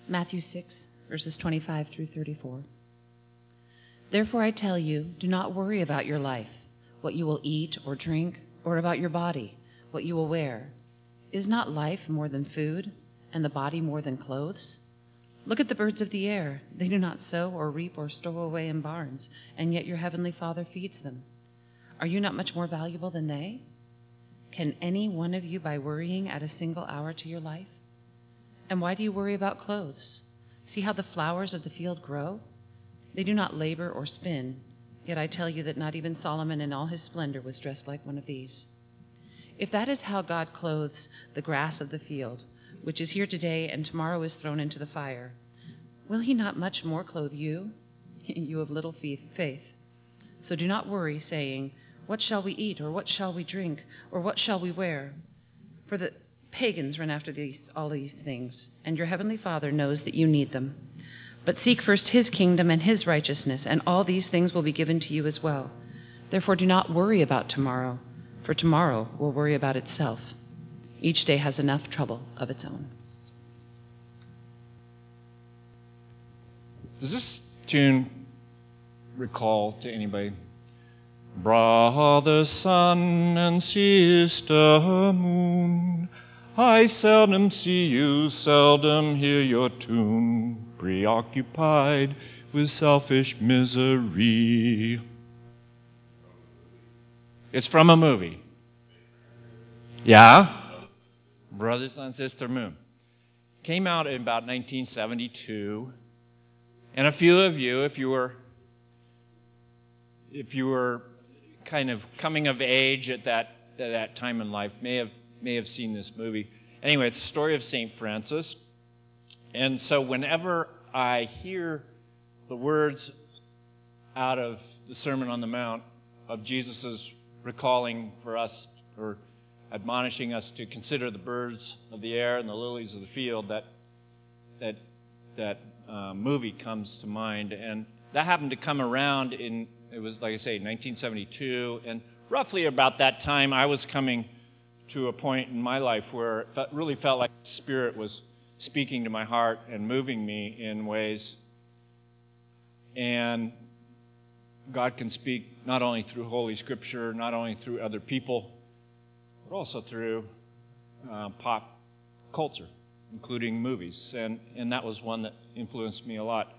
Matthew 6, verses 25 through 34. Therefore I tell you, do not worry about your life, what you will eat or drink, or about your body, what you will wear. Is not life more than food, and the body more than clothes? Look at the birds of the air. They do not sow or reap or stow away in barns, and yet your heavenly Father feeds them. Are you not much more valuable than they? Can any one of you, by worrying, add a single hour to your life? And why do you worry about clothes? See how the flowers of the field grow? They do not labor or spin, yet I tell you that not even Solomon in all his splendor was dressed like one of these. If that is how God clothes the grass of the field, which is here today and tomorrow is thrown into the fire, will he not much more clothe you, you of little faith? So do not worry, saying, what shall we eat, or what shall we drink, or what shall we wear? For the pagans run after all these things, and your heavenly Father knows that you need them. But seek first his kingdom and his righteousness, and all these things will be given to you as well. Therefore do not worry about tomorrow, for tomorrow will worry about itself. Each day has enough trouble of its own. Does this tune recall to anybody? Brother sun and sister moon, I seldom see you, seldom hear your tune, preoccupied with selfish misery. It's from a movie. Yeah? Brother, Sun, Sister, Moon. Came out in about 1972. And a few of you, if you were kind of coming of age at that time in life, may have seen this movie. Anyway, it's the story of St. Francis. And so whenever I hear the words out of the Sermon on the Mount of Jesus' recalling for us, or admonishing us to consider the birds of the air and the lilies of the field, that movie comes to mind. And that happened to come around it was, like I say, 1972. And roughly about that time, I was coming to a point in my life where it really felt like the Spirit was speaking to my heart and moving me in ways. And God can speak not only through Holy Scripture, not only through other people, but also through pop culture, including movies. And that was one that influenced me a lot.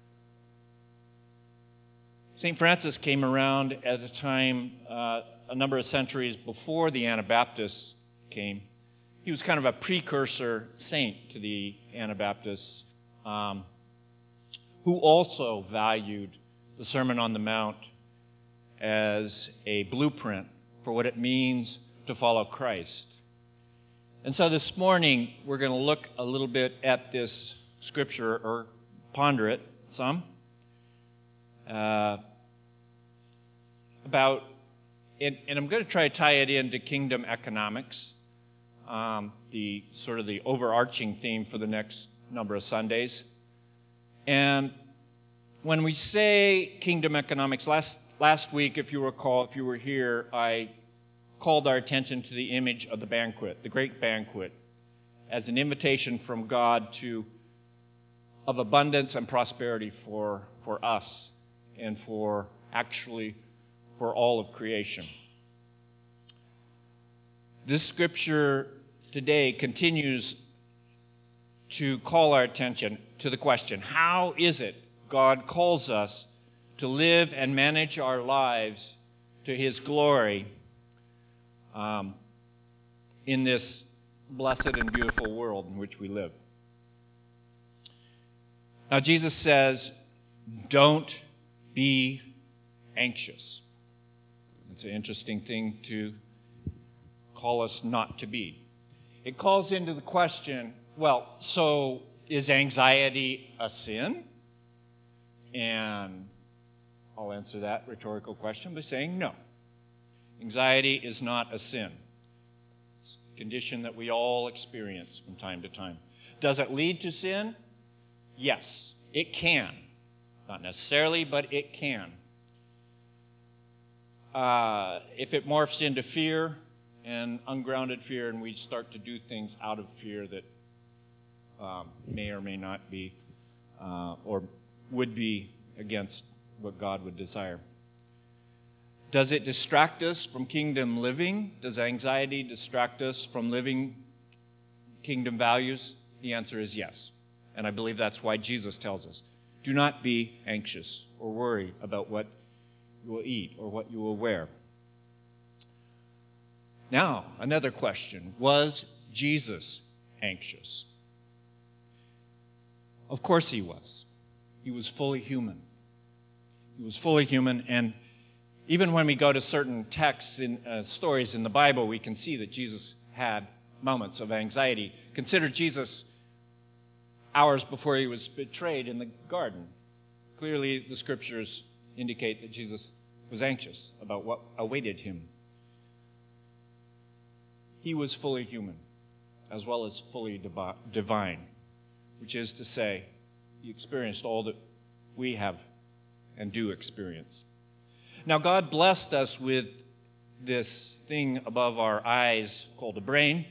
St. Francis came around at a time, a number of centuries before the Anabaptists came. He was kind of a precursor saint to the Anabaptists, who also valued the Sermon on the Mount as a blueprint for what it means to follow Christ. And so this morning, we're going to look a little bit at this scripture, or ponder it some, about, and I'm going to try to tie it into kingdom economics, the sort of the overarching theme for the next number of Sundays. And when we say kingdom economics, last week, if you recall, if you were here, I called our attention to the image of the banquet, the great banquet, as an invitation from God of abundance and prosperity for us and for all of creation. This scripture today continues to call our attention to the question, how is it God calls us to live and manage our lives to His glory in this blessed and beautiful world in which we live? Now, Jesus says, don't be anxious. It's an interesting thing to call us not to be. It calls into the question, well, so is anxiety a sin? And I'll answer that rhetorical question by saying no. Anxiety is not a sin. It's a condition that we all experience from time to time. Does it lead to sin? Yes, it can. Not necessarily, but it can. If it morphs into fear and ungrounded fear, and we start to do things out of fear that may or may not be, or would be against what God would desire. Does it distract us from kingdom living? Does anxiety distract us from living kingdom values? The answer is yes. And I believe that's why Jesus tells us, do not be anxious or worry about what you will eat or what you will wear. Now, another question. Was Jesus anxious? Of course he was. He was fully human. He was fully human, and even when we go to certain texts in stories in the Bible, we can see that Jesus had moments of anxiety. Consider Jesus hours before he was betrayed in the garden. Clearly, the scriptures indicate that Jesus was anxious about what awaited him. He was fully human, as well as fully divine, which is to say, he experienced all that we have and do experience. Now, God blessed us with this thing above our eyes called the brain.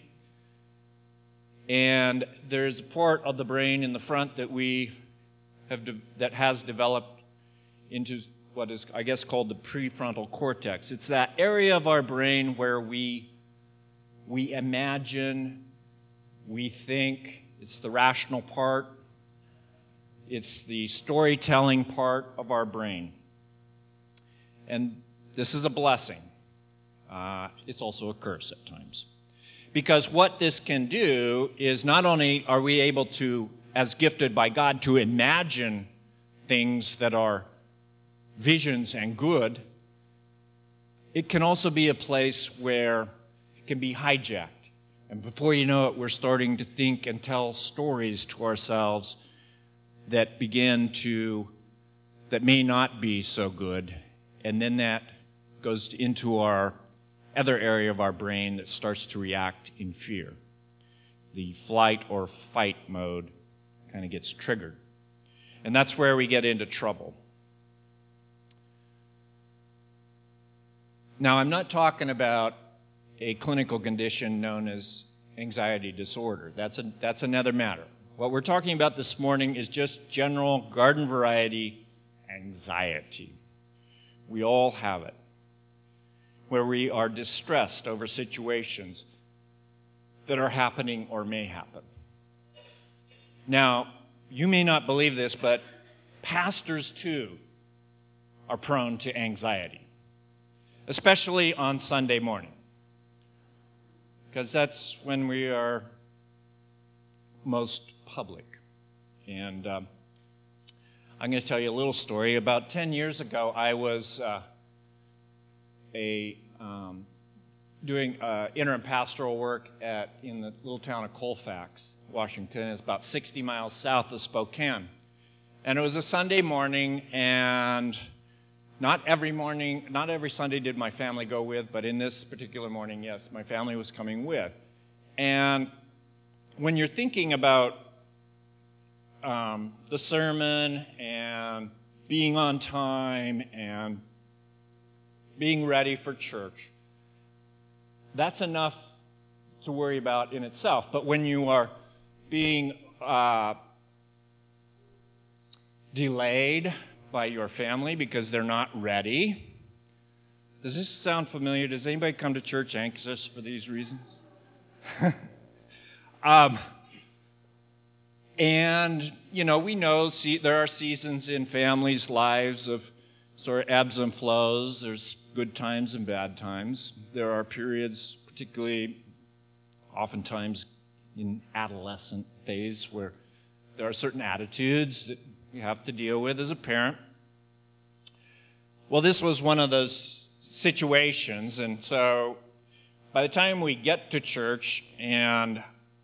And there's a part of the brain in the front that that has developed into what is, I guess, called the prefrontal cortex. It's that area of our brain where we imagine, we think. It's the rational part. It's the storytelling part of our brain. And this is a blessing. It's also a curse at times. Because what this can do is not only are we able to, as gifted by God, to imagine things that are visions and good, it can also be a place where it can be hijacked. And before you know it, we're starting to think and tell stories to ourselves that may not be so good. And then that goes into our other area of our brain that starts to react in fear. The flight or fight mode kind of gets triggered. And that's where we get into trouble. Now, I'm not talking about a clinical condition known as anxiety disorder. That's another matter. What we're talking about this morning is just general garden variety anxiety. We all have it, where we are distressed over situations that are happening or may happen. Now, you may not believe this, but pastors too are prone to anxiety, especially on Sunday morning, because that's when we are most public. And I'm going to tell you a little story. About 10 years ago, I was doing interim pastoral work in the little town of Colfax, Washington. It's about 60 miles south of Spokane. And it was a Sunday morning, and not every Sunday did my family go with, but in this particular morning, yes, my family was coming with. And when you're thinking about the sermon and being on time and being ready for church, that's enough to worry about in itself. But when you are being delayed by your family because they're not ready, does this sound familiar? Does anybody come to church anxious for these reasons? And, we know there are seasons in families' lives of sort of ebbs and flows. There's good times and bad times. There are periods, particularly oftentimes in adolescent phase, where there are certain attitudes that you have to deal with as a parent. Well, this was one of those situations, and so by the time we get to church, and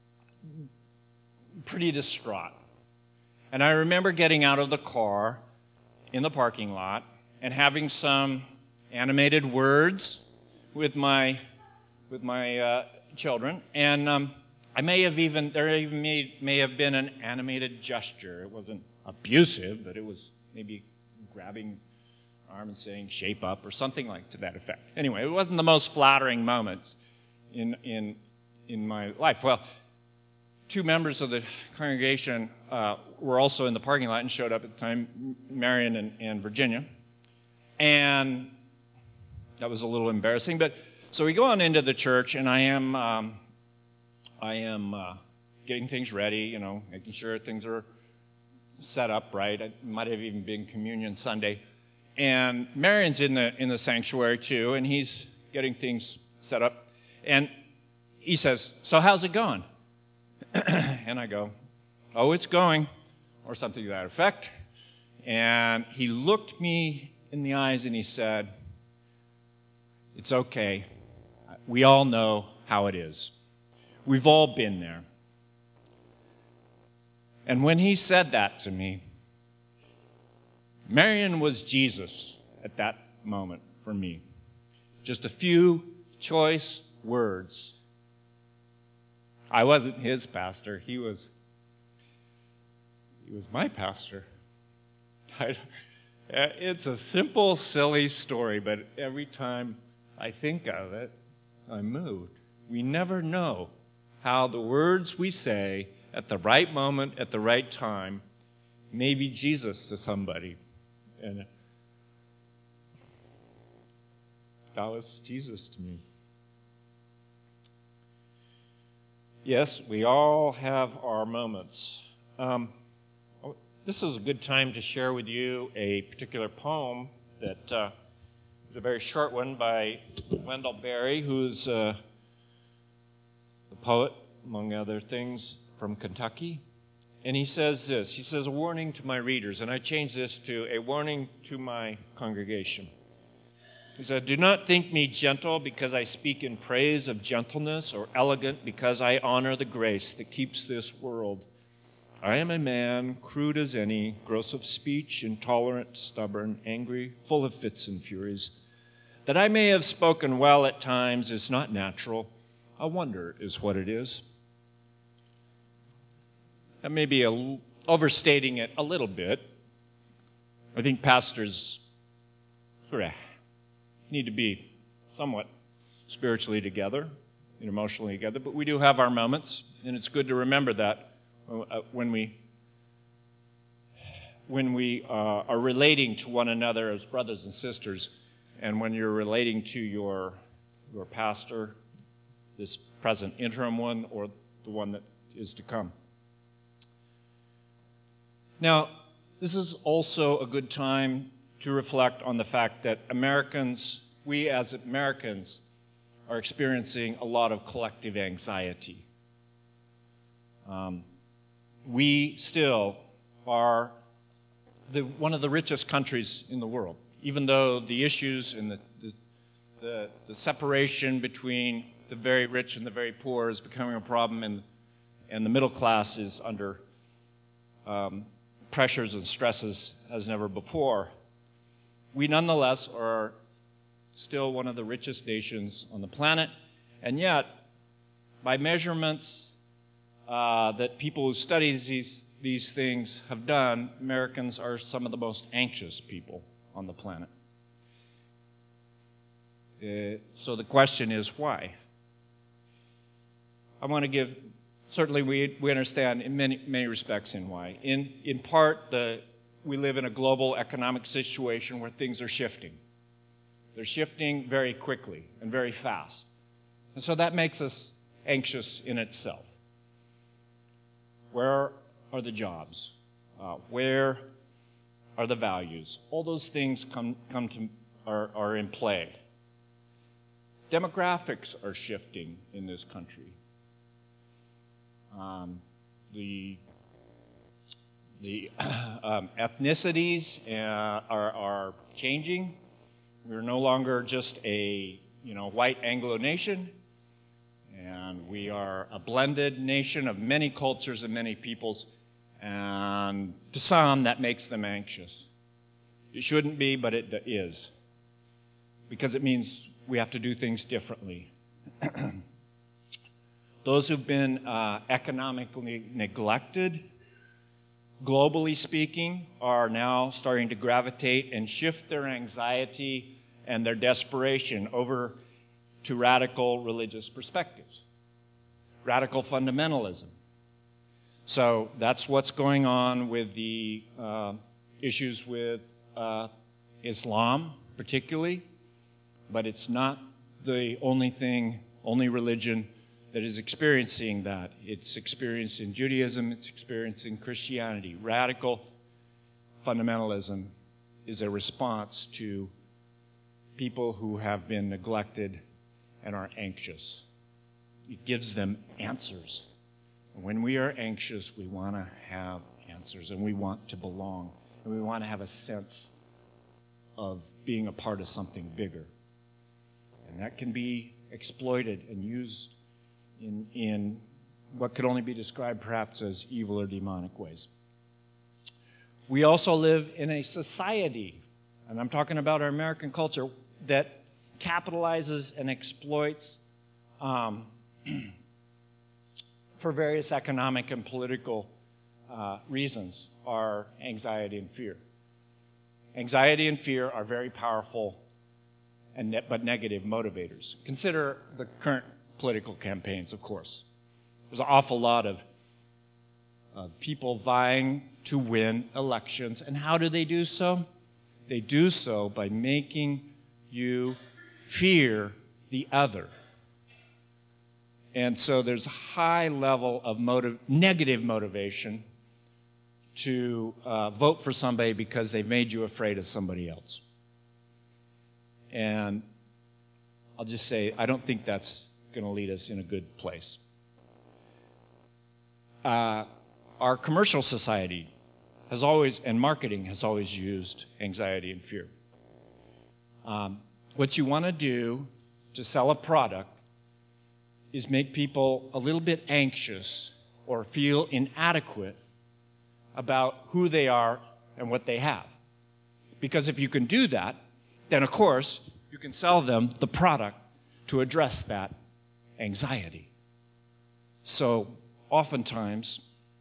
pretty distraught. And I remember getting out of the car in the parking lot and having some animated words with my children, and there may have been an animated gesture. It wasn't abusive, but it was maybe grabbing arm and saying "shape up" or something like to that effect. Anyway, it wasn't the most flattering moments in my life. Well, two members of the congregation were also in the parking lot and showed up at the time, Marion and Virginia. And that was a little embarrassing. But so we go on into the church, and I am getting things ready, making sure things are set up right. It might have even been Communion Sunday. And Marion's in the sanctuary too, and he's getting things set up. And he says, "So how's it going?" And I go, "Oh, it's going," or something to that effect. And he looked me in the eyes and he said, "It's okay. We all know how it is. We've all been there." And when he said that to me, Marion was Jesus at that moment for me. Just a few choice words. I wasn't his pastor. He was my pastor. It's a simple, silly story, but every time I think of it, I'm moved. We never know how the words we say at the right moment, at the right time, may be Jesus to somebody. And that was Jesus to me. Yes, we all have our moments. This is a good time to share with you a particular poem that is a very short one by Wendell Berry, who's a poet, among other things, from Kentucky. And he says this. He says, "A warning to my readers," and I changed this to "a warning to my congregation." He said, "Do not think me gentle because I speak in praise of gentleness, or elegant because I honor the grace that keeps this world. I am a man, crude as any, gross of speech, intolerant, stubborn, angry, full of fits and furies. That I may have spoken well at times is not natural. A wonder is what it is." That may be overstating it a little bit. I think pastors need to be somewhat spiritually together and emotionally together, but we do have our moments, and it's good to remember that when we are relating to one another as brothers and sisters, and when you're relating to your pastor, this present interim one, or the one that is to come. Now, this is also a good time to reflect on the fact that we as Americans, are experiencing a lot of collective anxiety. We still are one of the richest countries in the world, even though the issues and the separation between the very rich and the very poor is becoming a problem, and the middle class is under pressures and stresses as never before. We nonetheless are still one of the richest nations on the planet, and yet, by measurements that people who study these things have done, Americans are some of the most anxious people on the planet. So the question is, why? I want to give, certainly we understand in many respects in why. In part, we live in a global economic situation where things are shifting. They're shifting very quickly and very fast. And so that makes us anxious in itself. Where are the jobs? Where are the values? All those things are in play. Demographics are shifting in this country. The ethnicities are changing. We're no longer just a white Anglo nation, and we are a blended nation of many cultures and many peoples, and to some that makes them anxious. It shouldn't be, but it is, because it means we have to do things differently. Those who've been economically neglected, globally speaking, are now starting to gravitate and shift their anxiety and their desperation over to radical religious perspectives, radical fundamentalism. So that's what's going on with the issues with Islam, particularly. But it's not the only religion that is experiencing that. It's experienced in Judaism, it's experienced in Christianity. Radical fundamentalism is a response to people who have been neglected and are anxious. It gives them answers. When we are anxious, we want to have answers, and we want to belong, and we want to have a sense of being a part of something bigger. And that can be exploited and used in what could only be described perhaps as evil or demonic ways. We also live in a society, and I'm talking about our American culture, that capitalizes and exploits for various economic and political reasons our anxiety and fear. Anxiety and fear are very powerful but negative motivators. Consider the current political campaigns, of course. There's an awful lot of people vying to win elections. And how do they do so? They do so by making you fear the other. And so there's a high level of negative motivation to vote for somebody because they've made you afraid of somebody else. And I'll just say, I don't think that's going to lead us in a good place. Our commercial society has always, and marketing has always used anxiety and fear. What you want to do to sell a product is make people a little bit anxious or feel inadequate about who they are and what they have. Because if you can do that, then of course you can sell them the product to address that anxiety. So oftentimes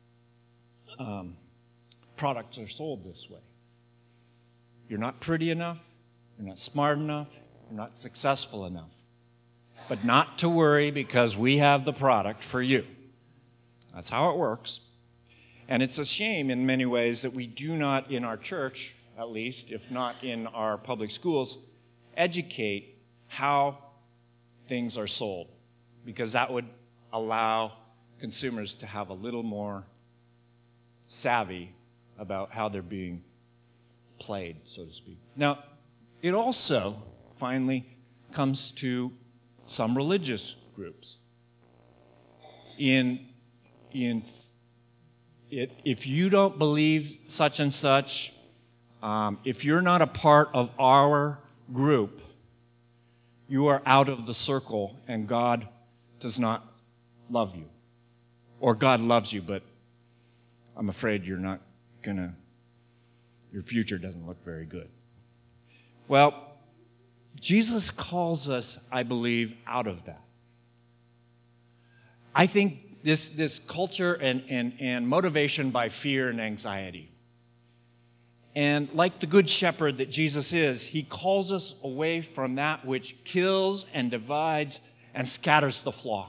products are sold this way. You're not pretty enough, you're not smart enough, you're not successful enough. But not to worry, because we have the product for you. That's how it works. And it's a shame in many ways that we do not, in our church at least, if not in our public schools, educate how things are sold, because that would allow consumers to have a little more savvy about how they're being played, so to speak. Now, it also finally comes to some religious groups. If you don't believe such and such, if you're not a part of our group, you are out of the circle, and God does not love you. Or God loves you, but I'm afraid your future doesn't look very good. Well, Jesus calls us, I believe, out of that. I think this culture and motivation by fear and anxiety. And like the good shepherd that Jesus is, he calls us away from that which kills and divides and scatters the flock.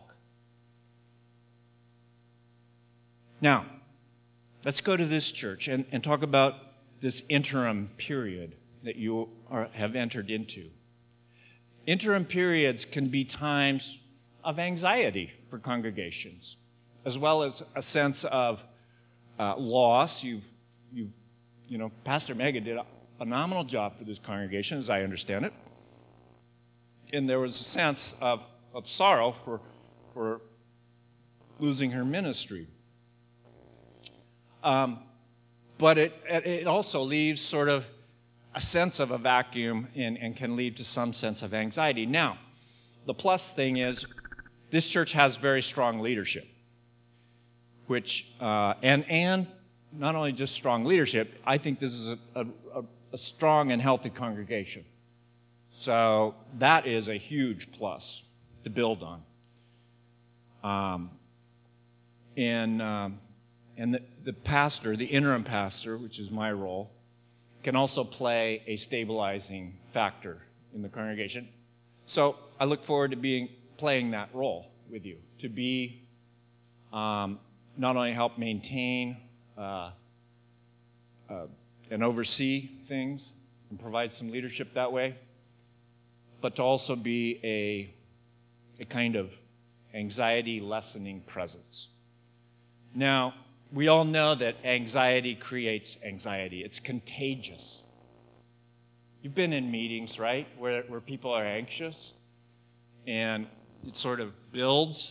Now, let's go to this church and talk about this interim period that you have entered into. Interim periods can be times of anxiety for congregations, as well as a sense of loss. Pastor Megan did a phenomenal job for this congregation, as I understand it. And there was a sense of sorrow for losing her ministry. But it also leaves sort of a sense of a vacuum and can lead to some sense of anxiety. Now, the plus thing is this church has very strong leadership, which and not only just strong leadership, I think this is a strong and healthy congregation. So that is a huge plus to build on. And the pastor, the interim pastor, which is my role, can also play a stabilizing factor in the congregation. So I look forward to playing that role with you, to be a not only help maintain and oversee things and provide some leadership that way, but to also be a kind of anxiety lessening presence. Now, we all know that anxiety creates anxiety. It's contagious. You've been in meetings, right, where people are anxious, and it sort of builds.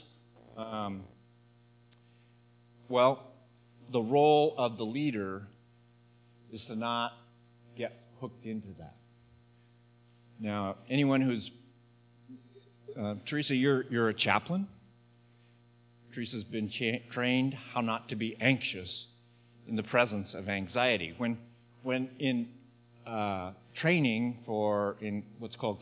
Well, the role of the leader is to not get hooked into that. Now, anyone who's Teresa, you're a chaplain. Teresa's been trained how not to be anxious in the presence of anxiety. When in training in what's called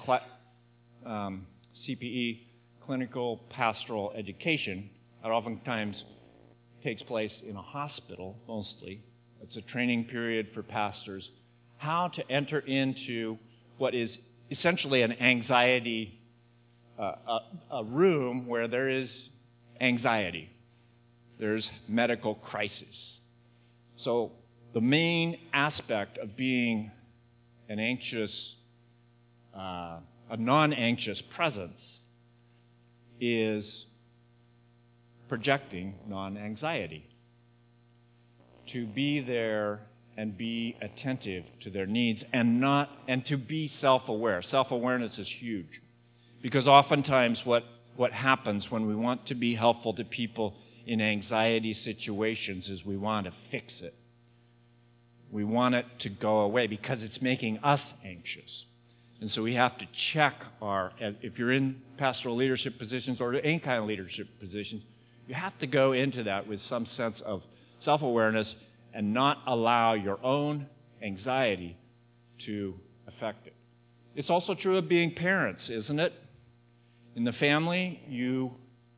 CPE, clinical pastoral education, that oftentimes takes place in a hospital mostly. It's a training period for pastors, how to enter into what is essentially an anxiety, a room where there is anxiety. There's medical crisis. So the main aspect of being an anxious, a non-anxious presence is projecting non-anxiety. To be there and be attentive to their needs and to be self-aware. Self-awareness is huge. Because oftentimes what happens when we want to be helpful to people in anxiety situations is we want to fix it. We want it to go away because it's making us anxious. And so we have to check if you're in pastoral leadership positions or any kind of leadership positions, you have to go into that with some sense of self-awareness and not allow your own anxiety to affect it. It's also true of being parents, isn't it? In the family, you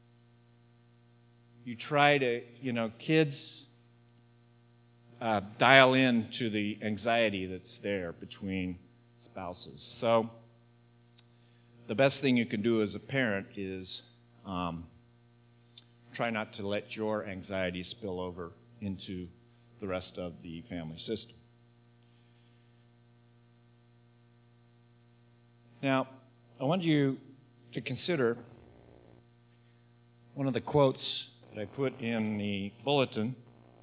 try to, kids dial in to the anxiety that's there between spouses. So the best thing you can do as a parent is try not to let your anxiety spill over into the rest of the family system. Now, I want you to consider one of the quotes that I put in the bulletin.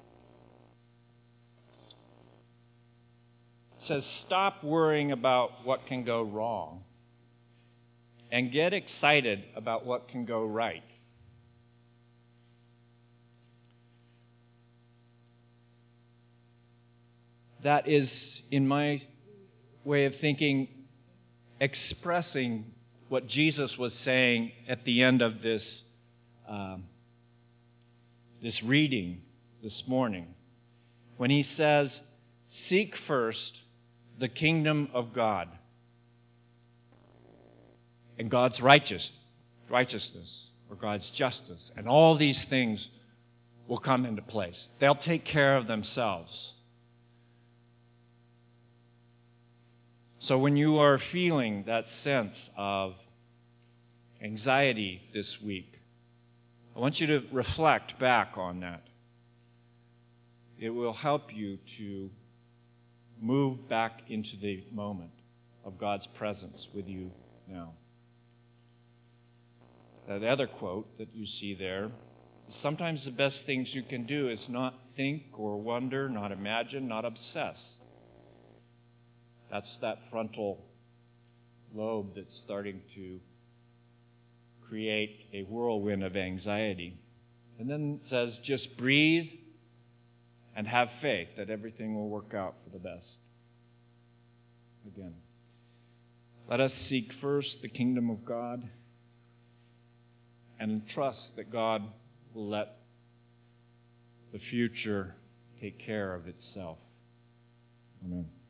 It says, "Stop worrying about what can go wrong and get excited about what can go right." That is, in my way of thinking, expressing what Jesus was saying at the end of this reading this morning, when he says, "Seek first the kingdom of God and God's righteousness or God's justice, and all these things will come into place. They'll take care of themselves." So when you are feeling that sense of anxiety this week, I want you to reflect back on that. It will help you to move back into the moment of God's presence with you now. The other quote that you see there, sometimes the best things you can do is not think or wonder, not imagine, not obsess. That's that frontal lobe that's starting to create a whirlwind of anxiety. And then it says, just breathe and have faith that everything will work out for the best. Again, let us seek first the kingdom of God and trust that God will let the future take care of itself. Amen.